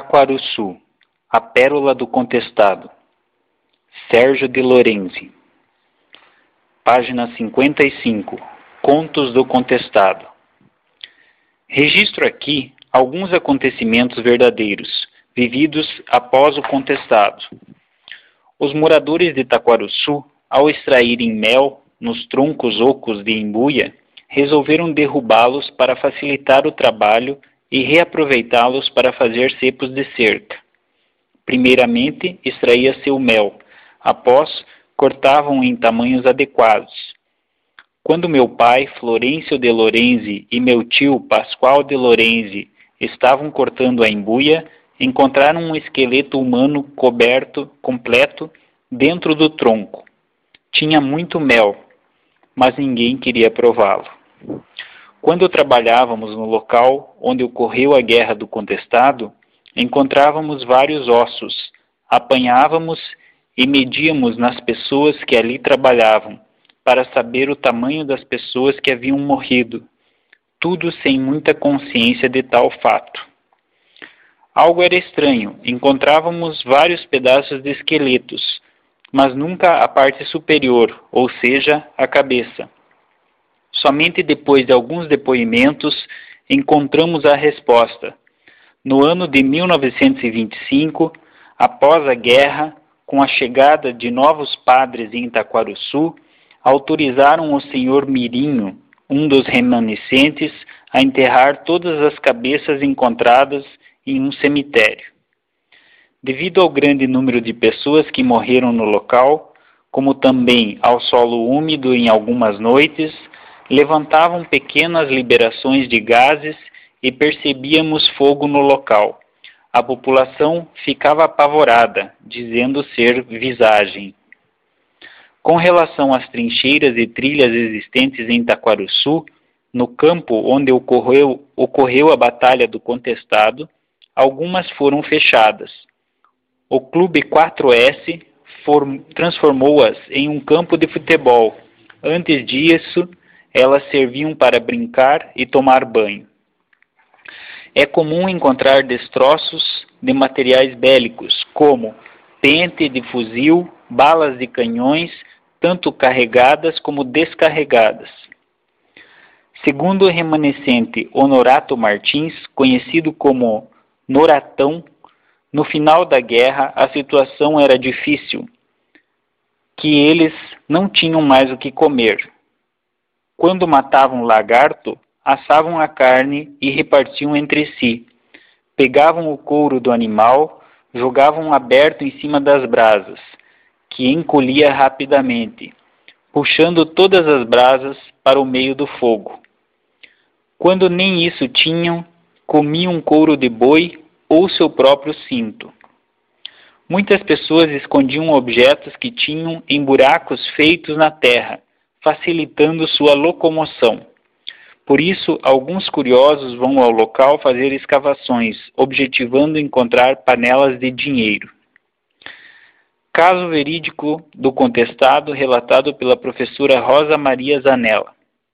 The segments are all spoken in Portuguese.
Itaquaruçu, a pérola do contestado. Sérgio de Lorenzi. Página 55. Contos do contestado. Registro aqui alguns acontecimentos verdadeiros, vividos após o contestado. Os moradores de Itaquaruçu, ao extraírem mel nos troncos ocos de embuia, resolveram derrubá-los para facilitar o trabalho e reaproveitá-los para fazer cepos de cerca. Primeiramente, extraía-se o mel. Após, cortavam em tamanhos adequados. Quando meu pai, Florencio de Lorenzi, e meu tio, Pascoal de Lorenzi, estavam cortando a embuia, encontraram um esqueleto humano completo dentro do tronco. Tinha muito mel, mas ninguém queria prová-lo. Quando trabalhávamos no local onde ocorreu a Guerra do Contestado, encontrávamos vários ossos, apanhávamos e medíamos nas pessoas que ali trabalhavam, para saber o tamanho das pessoas que haviam morrido, tudo sem muita consciência de tal fato. Algo era estranho, encontrávamos vários pedaços de esqueletos, mas nunca a parte superior, ou seja, a cabeça. Somente depois de alguns depoimentos encontramos a resposta. No ano de 1925, após a guerra, com a chegada de novos padres em Itaquaruçu, autorizaram o senhor Mirinho, um dos remanescentes, a enterrar todas as cabeças encontradas em um cemitério. Devido ao grande número de pessoas que morreram no local, como também ao solo úmido em algumas noites, levantavam pequenas liberações de gases e percebíamos fogo no local. A população ficava apavorada, dizendo ser visagem. Com relação às trincheiras e trilhas existentes em Itaquaruçu, no campo onde ocorreu a Batalha do Contestado, algumas foram fechadas. O Clube 4S transformou-as em um campo de futebol. Antes disso, elas serviam para brincar e tomar banho. É comum encontrar destroços de materiais bélicos, como pente de fuzil, balas de canhões, tanto carregadas como descarregadas. Segundo o remanescente Honorato Martins, conhecido como Noratão, no final da guerra a situação era difícil, que eles não tinham mais o que comer. Quando matavam lagarto, assavam a carne e repartiam entre si. Pegavam o couro do animal, jogavam aberto em cima das brasas, que encolhia rapidamente, puxando todas as brasas para o meio do fogo. Quando nem isso tinham, comiam couro de boi ou seu próprio cinto. Muitas pessoas escondiam objetos que tinham em buracos feitos na terra, facilitando sua locomoção. Por isso, alguns curiosos vão ao local fazer escavações, objetivando encontrar panelas de dinheiro. Caso verídico do contestado relatado pela professora Rosa Maria Zanella.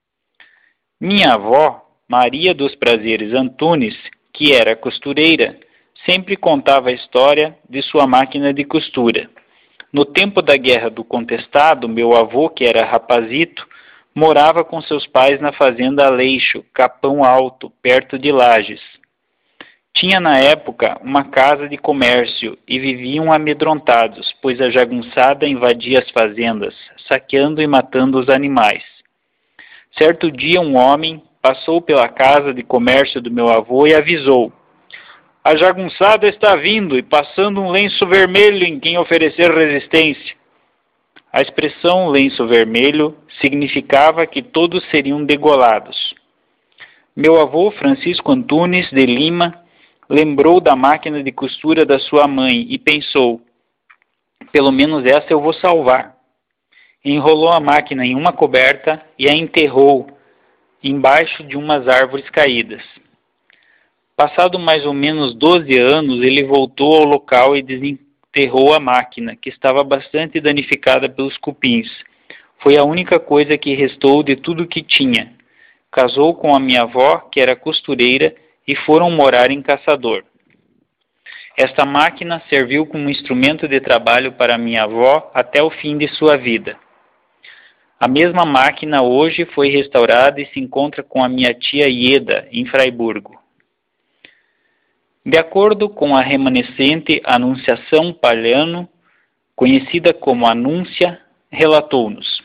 Minha avó, Maria dos Prazeres Antunes, que era costureira, sempre contava a história de sua máquina de costura. No tempo da Guerra do Contestado, meu avô, que era rapazito, morava com seus pais na fazenda Aleixo, Capão Alto, perto de Lages. Tinha na época uma casa de comércio e viviam amedrontados, pois a jagunçada invadia as fazendas, saqueando e matando os animais. Certo dia um homem passou pela casa de comércio do meu avô e avisou: "A jagunçada está vindo e passando um lenço vermelho em quem oferecer resistência." A expressão lenço vermelho significava que todos seriam degolados. Meu avô, Francisco Antunes de Lima, lembrou da máquina de costura da sua mãe e pensou: pelo menos essa eu vou salvar. Enrolou a máquina em uma coberta e a enterrou embaixo de umas árvores caídas. Passado mais ou menos 12 anos, ele voltou ao local e desenterrou a máquina, que estava bastante danificada pelos cupins. Foi a única coisa que restou de tudo que tinha. Casou com a minha avó, que era costureira, e foram morar em Caçador. Esta máquina serviu como instrumento de trabalho para minha avó até o fim de sua vida. A mesma máquina hoje foi restaurada e se encontra com a minha tia Ieda, em Fraiburgo. De acordo com a remanescente Anunciação Palhano, conhecida como Anúncia, relatou-nos: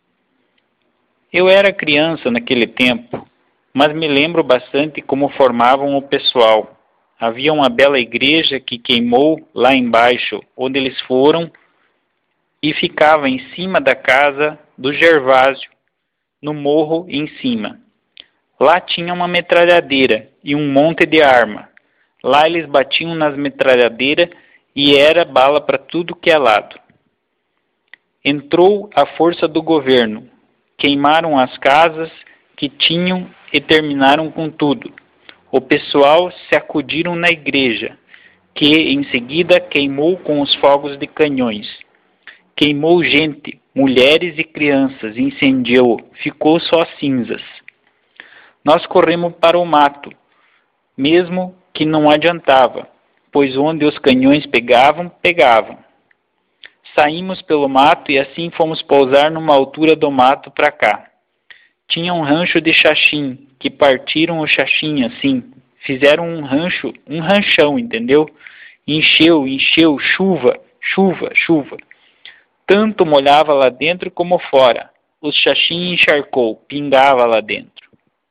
Eu era criança naquele tempo, mas me lembro bastante como formavam o pessoal. Havia uma bela igreja que queimou lá embaixo, onde eles foram, e ficava em cima da casa do Gervásio, no morro em cima. Lá tinha uma metralhadeira e um monte de arma. Lá eles batiam nas metralhadeiras e era bala para tudo que é lado. Entrou a força do governo. Queimaram as casas que tinham e terminaram com tudo. O pessoal se acudiram na igreja, que em seguida queimou com os fogos de canhões. Queimou gente, mulheres e crianças, incendiou, ficou só cinzas. Nós corremos para o mato, mesmo que não adiantava, pois onde os canhões pegavam, pegavam. Saímos pelo mato e assim fomos pousar numa altura do mato para cá. Tinha um rancho de xaxim, que partiram o xaxim assim, fizeram um ranchão, entendeu? Encheu, chuva, chuva, chuva. Tanto molhava lá dentro como fora. O xaxim encharcou, pingava lá dentro.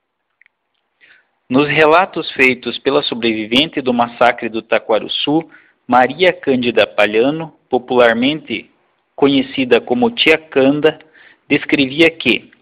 Nos relatos feitos pela sobrevivente do massacre do Taquarussu, Maria Cândida Palhano, popularmente conhecida como Tia Canda, descrevia que